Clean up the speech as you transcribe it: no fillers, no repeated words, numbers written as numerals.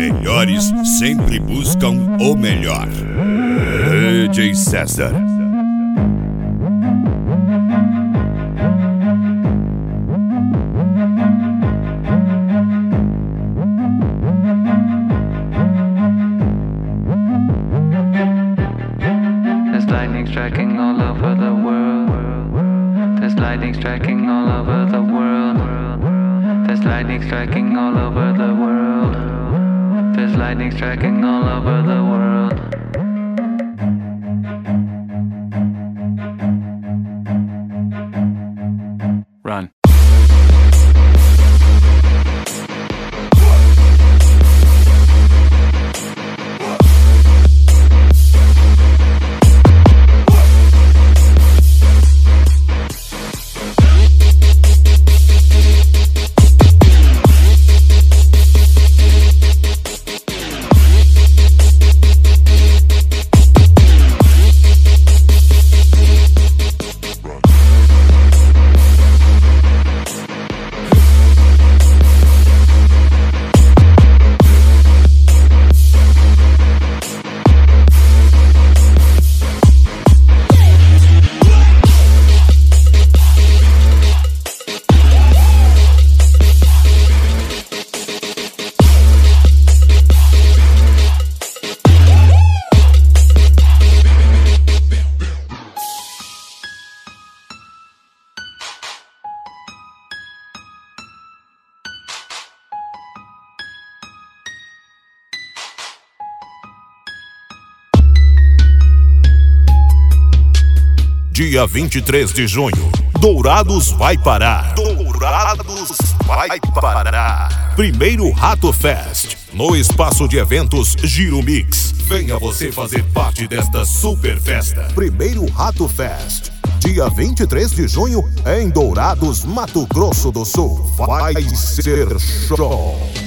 melhores sempre buscam o melhor. DJ César. There's lightning striking all over the world. There's lightning striking all over the world. There's lightning striking all over the world. There's lightning striking all over the world. Run. Dia 23 de junho, Dourados vai parar. Dourados vai parar. Primeiro Rato Fest, no espaço de eventos Giro Mix. Venha você fazer parte desta super festa. Primeiro Rato Fest, dia 23 de junho, em Dourados, Mato Grosso do Sul. Vai ser show.